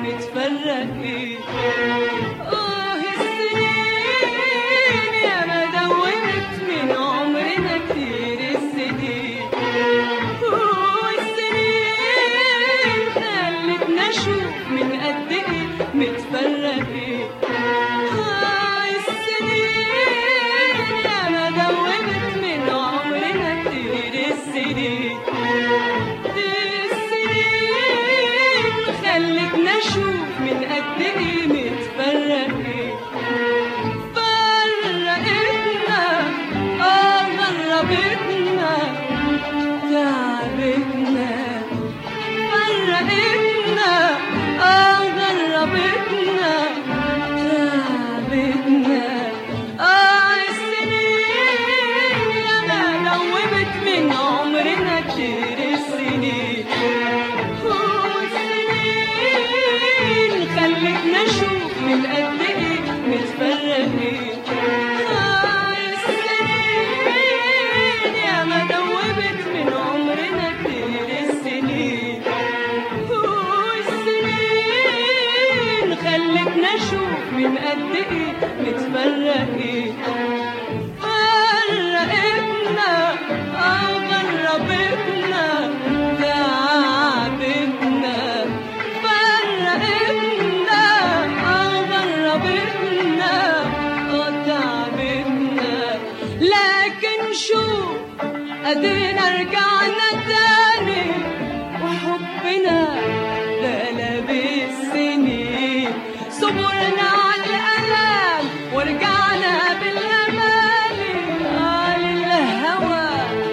متفرقين. السنين يا ما دوبت من عمرنا كتير السنين، والسنين خلتنا نشوف من قد ايه متفرقين. السنين يا ما دوبت من عمرنا كتير السنين، خلتنا نشوف من قد ايه متفرقين. فرقتنا غربتنا تعبتنا، فرقتنا غربتنا تعبتنا. السنين يا ما دوبت من عمرنا كتير السنين، خلتنا نشوف من قد ايه متفرقين. السنين يا ما دوبت من عمرنا كتير السنين، والسنين خلتنا نشوف من قد ايه متفرقين. فرقتنا غربتنا تعبتنا، فرقتنا غربتنا تعبتنا. لكن شوف ادينا رجعنا تاني، وحبنا بلا بالسنين. صبرنا على الألم ورجعنا بالأماني، للهوى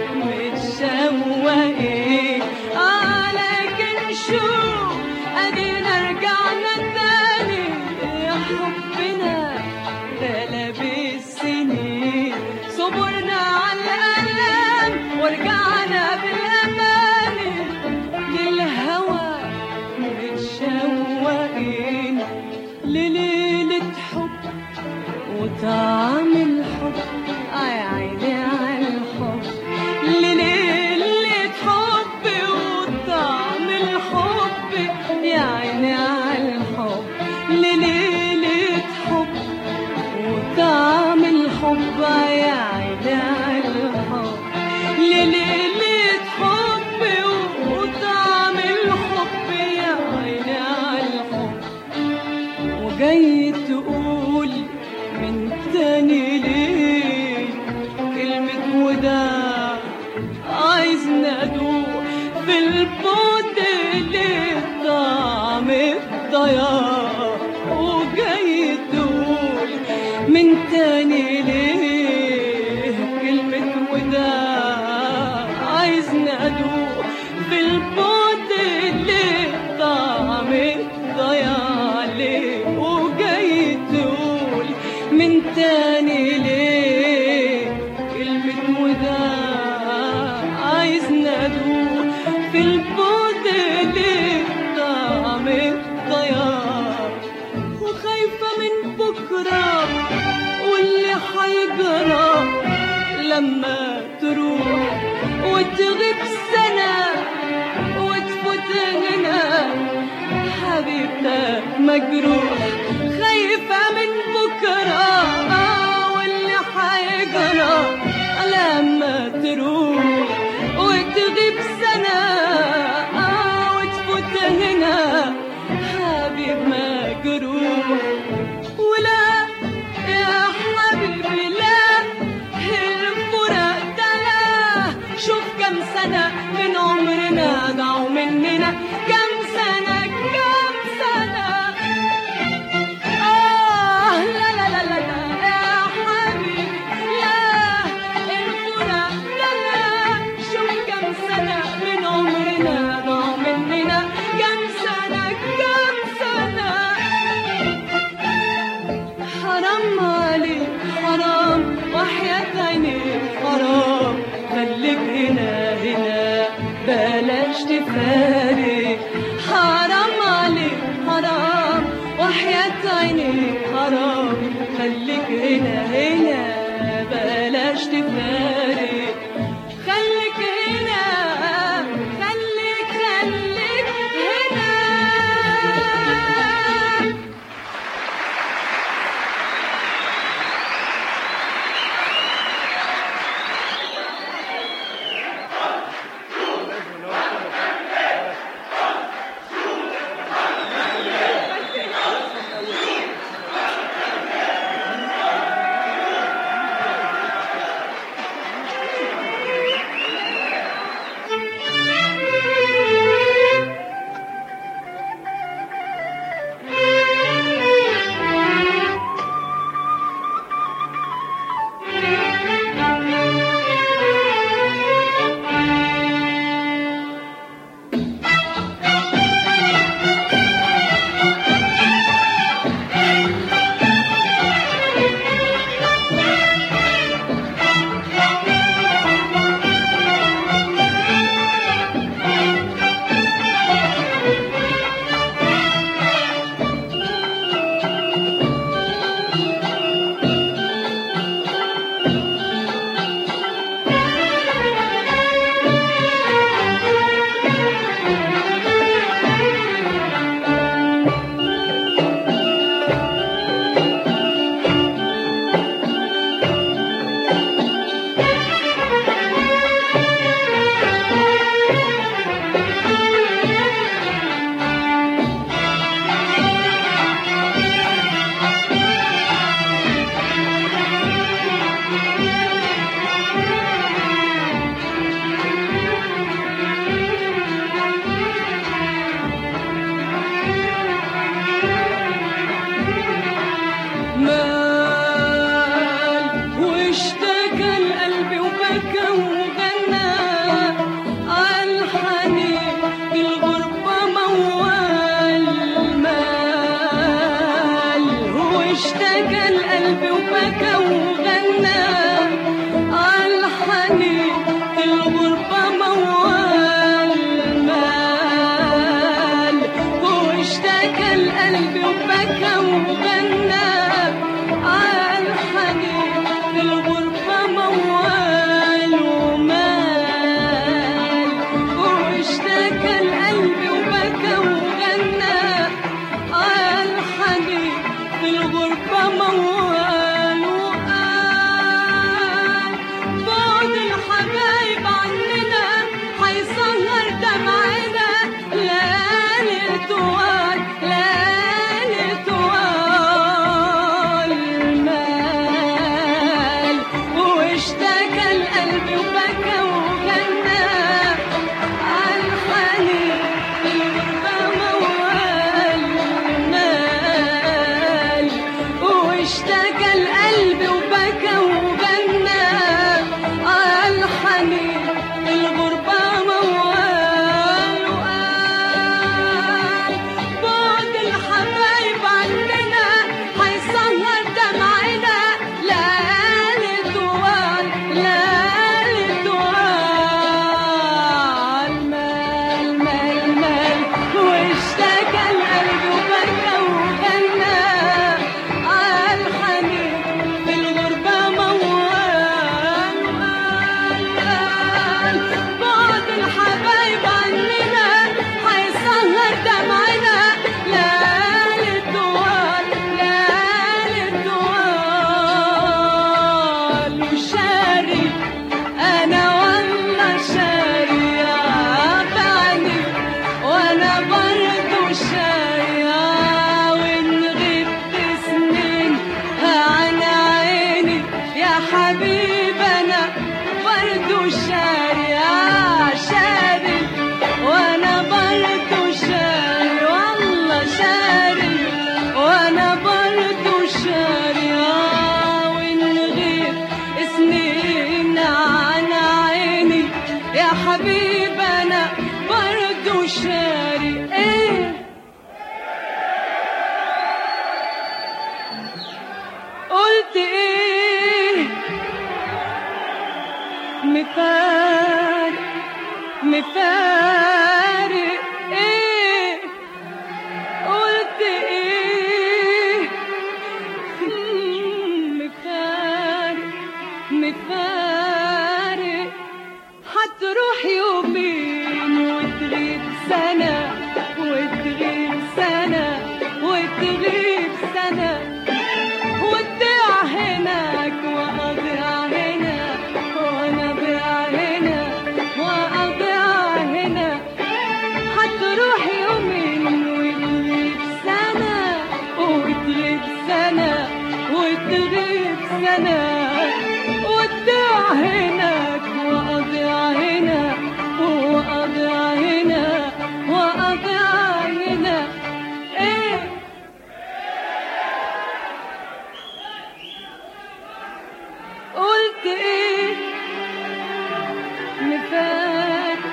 متشوقين. لكن شوف ادينا رجعنا تاني، يا حبنا بلا بالسنين. صبرنا على الألم ورجعنا بالأماني، للهوى متشوقين. لليلة حب وطعم الحب، يا عيني على الحب. لليلة حب وطعم الحب، يا عيني على الحب. لليلة حب وطعم الحب، يا عيني على الحب. لليلة حب وطعم الحب، يا عيني على الحب. وجاي تقول من تاني ليه كلمة وداع، عايزنا ادوق في البعد ليه طعم الضياع. وجاي تقول من تاني ليه كلمة وداع، عايزنا ادوق في البعد ليه طعم الضياع ليه. وجاي تقول من تاني ليه كلمة وداع، عايزنا ادوق في البعد ليه طعم الضياع. وخايفة من بكرة واللي حيجرى لما تروح وتغيب سنة وتفوت هنا حبيبتك مجروح. خايفة من بكرة واللي حيجرى لما تروح وتغيب سنة وتفوت هنا حبيب مجروح. ولا يا حبيبي لا، الفراق ده لا. شوف كم سنة من عمرنا ضاعوا مننا، كم سنة كم سنة. لا لا لا لا يا حبيبي لا، الفراق ده لا. شوف كم سنة من عمرنا ضاعوا مننا، كم سنة كم سنة. حرام عليك حرام، وحياة عينيك حرام. خليك هنا هنا بلاش تفارق. حرام عليك حرام، وحياة عينيك حرام. خليك هنا هنا بلاش تفارق. خليك هنا، خليك هنا. واشتكى القلب وبكى وغنى عالحنين في الغربة موال مال واشتكى القلب وبكى وغنى عالحنين في الغربة موال ومال واشتكى القلب وبكى وغنى عالحنين في الغربة موال وقال بعد الحبايب عننا حيصغر دمعنا ليالي طوال ليالي طوال مال واشتكى القلب وبكى وغنى عالحنين في الغربة موال مال واشتكى القلب وبكى وغنى عالحنين في الغربة موال وقال بعد الحبايب عننا حيصغر دمعنا ليالي طوال ليالي طوال مال مال مال واشتكى القلب وبكى وغنى عالحنين في الغربة موال وقال بعد الحبايب عننا حيصغر دمعنا ليالي طوال ليالي طوال وشاري أنا والله شاري بعدي وأنا برضو شاري وإن غبت سنين عن عيني يا حبيب أنا برضو شاري شاري وأنا برضو شاري والله شاري وأنا برضو شاري وإن غيب سنين عن عيني يا حبيب أنا برضو شاري قلت مفارق مفارق قلت مفارق مفارق هتروح يومين وتغيب سنة وتغيب سنة وتغيب سنة وتضيع هناك وأضيع هنا وأنا أضيع هنا وأضيع هنا هتروح يومين وتغيب سنة وتغيب سنة وتغيب سنة وتضيع هناك وأضيع هنا وأضيع هنا وأضيع هنا قلت مفارق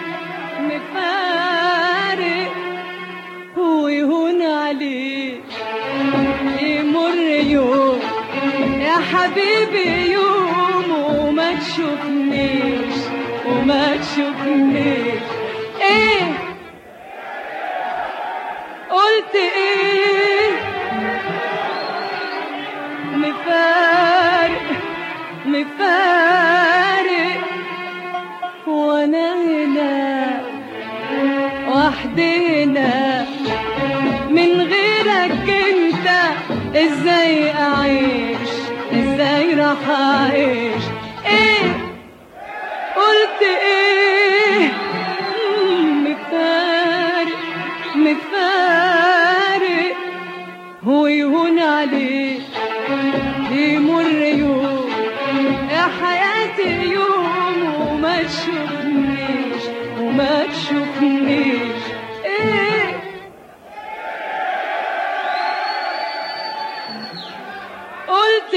مفارق ويهون عليك يمر يوم يا حبيبي يوم وما تشوفنيش وما تشوفنيش قلت مفارق مفارق وانا هنا وحدنا من غيرك انت ازاي اعيش ازاي راح اعيش قلت مفارق مفارق هو يهون عليك يمر يوم يا حياتي يوم وما تشوفنيش وما تشوفنيش قلت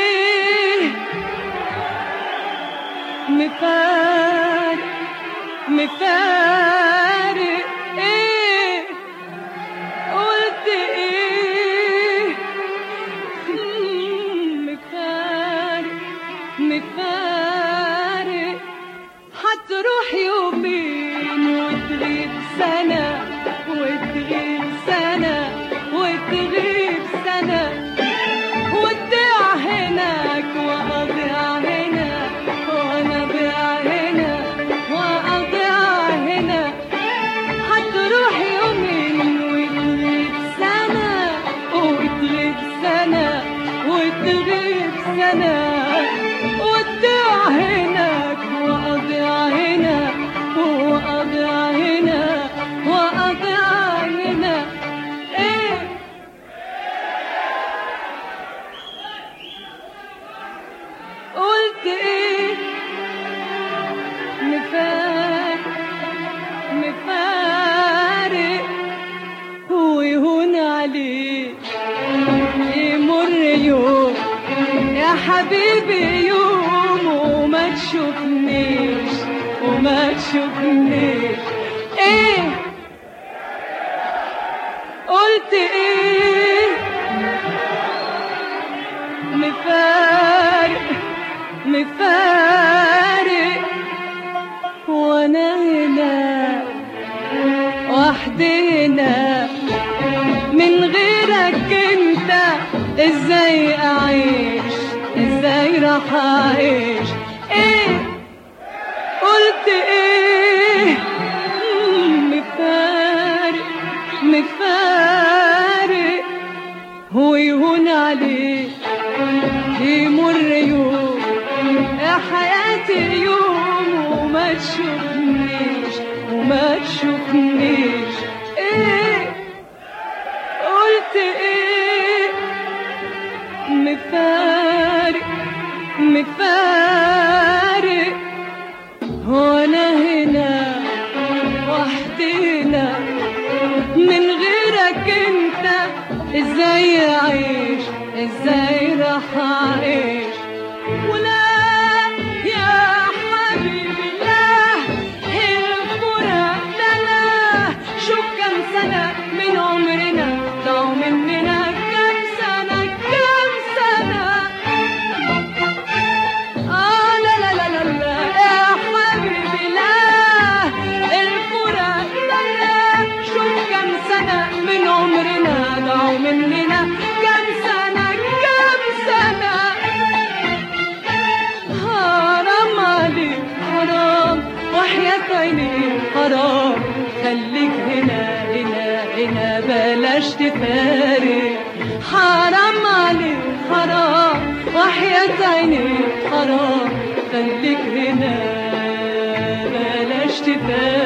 مفارق مفارق قلت ازاي اعيش ازاي راح اعيش ايه قلت ايه مفارق مفارق هو يهون عليك يمر يوم يا حياتي يوم وما تشوفنيش وما تشوفنيش ايه قلت ايه مفارق مفارق هو انا هنا وحدينا من غيرك انت ازاي اعيش ازاي راح اعيش ولا يا حبيبي لا الفراق لا لا شوف كم سنة من عمرنا ضاعوا مننا كم سنة كم سنة لا لا لا لا لا يا حبيبي لا الفراق لا لا شوف كم سنة من عمرنا ضاعوا مننا كم سنة كم سنة حرام عليك حرام وحياة عينيك حرام خليك هنا هنا هنا بلاش تفارق حرام عليك حرام وحياة عينيك حرام خليك هنا بلاش تفارق